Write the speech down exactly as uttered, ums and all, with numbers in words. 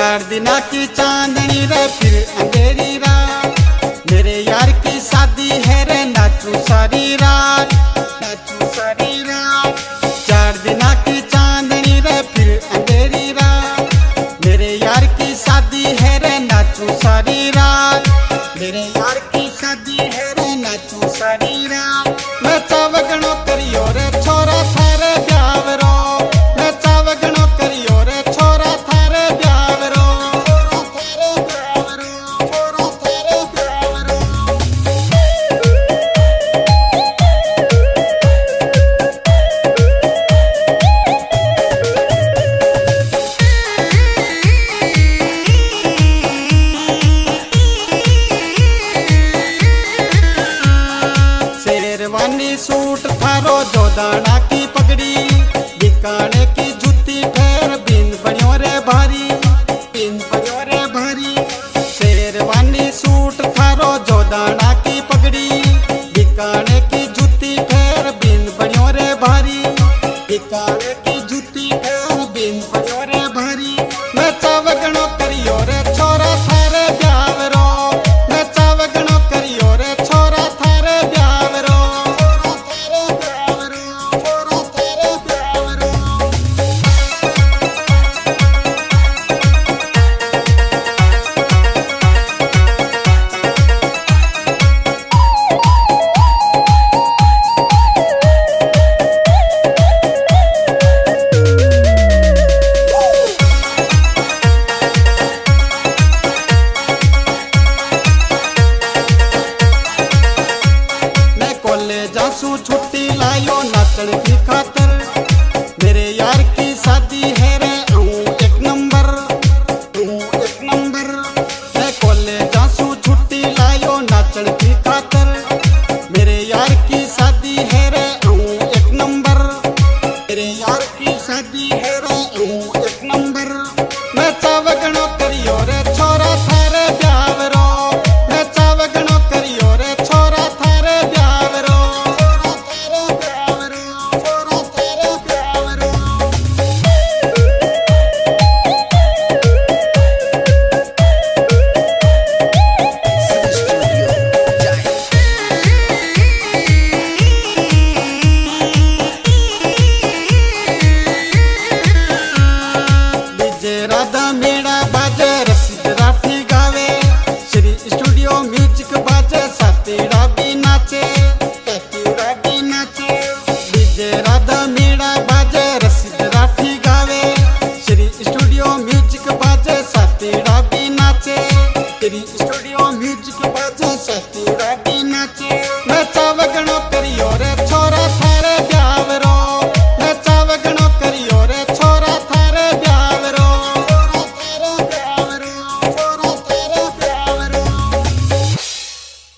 चार दिना की चांदनी रे फिर अंधेरी रात, मेरे यार की शादी है रे नाचू सारी रात, नाचू सारी रात। चार दिना की चांदनी रे फिर अंधेरी रात, मेरे यार की शादी है रे नाचू सारी रात, मेरे यार की शादी है रे नाचू सारी रात। मैं चावगणो करियो रे छोरा थारे ब्यावरो, मैं चावगणो करियो रे छोरा थारे ब्यावरो, छोरा थारे ब्यावरो, छोरा थारे ब्यावरो। शेरवानी सूट थारो जोदाना की पगड़ी, बिकाने की जूती फेर बिन बनियो रे भारी, बिन बनियो रे भारी। शेरवानी सूट थारो जोदाना की पगड़ी, बिकाने की जूती फेर बिन बनियो रे भारी, बिकाने की जूती फेर बिन बनियो रे भारी। मैं चावगणो करियो रे छोरा थारे ब्यावरो, मैं चावगणो करियो रे छोरा थारे ब्यावरो, छोरा थारे ब्यावरो, छोरा थारे ब्यावरो। जासू छुट्टी लायो नाचन की खातर, मेरे यार की शादी है रे हूँ एक नंबर, हूँ एक नंबर। मैं कॉलेज जासू छुट्टी लायो नाचन की खातर, मेरे यार की शादी है रे हूँ एक नंबर, मेरे यार की शादी है रे हूँ एक नंबर। मैं चावगणो करियो रे छोरा थारे ब्यावरो, मैं चावगणो करियो रे छोरा थारे ब्यावरो, राधा मेरा बाजे रसीद राठी गावे, श्री स्टूडियो म्यूजिक बाजे सातीड़ा भी नाचे, सातीड़ा भी नाचे। डीजे राधा मेरा बाजे रसीद राठी गावे, श्री स्टूडियो म्यूजिक बाजे सातीड़ा भी नाचे, श्री स्टूडियो म्यूजिक बाजे सातीड़ा भी नाचे। मैं चावगणो करियो रे